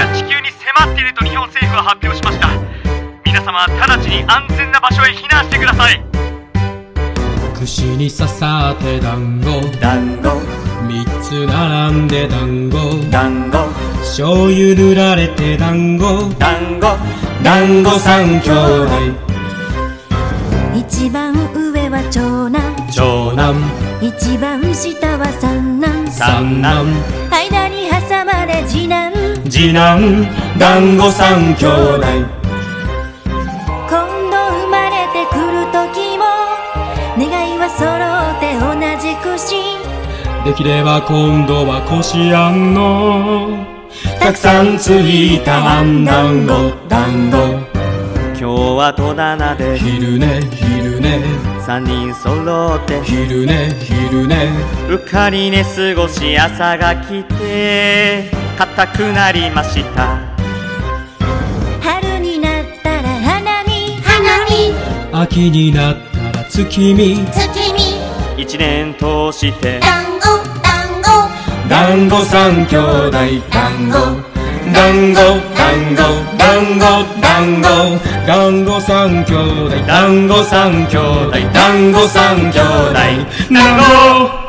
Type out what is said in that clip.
が地球に迫っていると日本政府は発表しました。皆様直ちに安全な場所へ避難してください。 串に刺さって団子団子三つ並んで団子団子醤油塗られて団子団子団子三兄弟一番上は長男長男一番下は三男三男間に挟まれ次男次男団子三兄弟今度生まれてくる時も願いは揃って同じ串できれば今度はこしあんのたくさんついたあん団子団子今日は戸棚で昼寝昼寝三人揃って昼寝昼寝うっかり寝過ごし朝が来て硬くなりました。 春になったら花見秋になったら月見一年通して団子三兄弟団子団子団子団子団子団子三兄弟団子三兄弟団子三兄弟団子